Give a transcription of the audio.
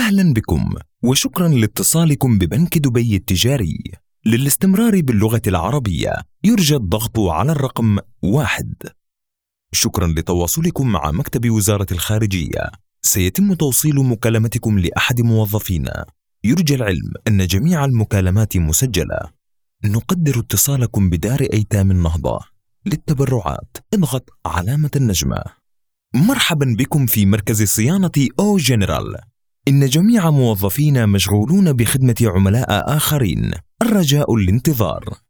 أهلا بكم وشكرا لاتصالكم ببنك دبي التجاري. للاستمرار باللغة العربية يرجى الضغط على الرقم 1. شكرا لتواصلكم مع مكتب وزارة الخارجية. سيتم توصيل مكالمتكم لأحد موظفينا. يرجى العلم أن جميع المكالمات مسجلة. نقدر اتصالكم بدار أيتام النهضة. للتبرعات اضغط علامة النجمة. مرحبا بكم في مركز صيانة أو جنرال. إن جميع موظفينا مشغولون بخدمة عملاء آخرين. الرجاء الانتظار.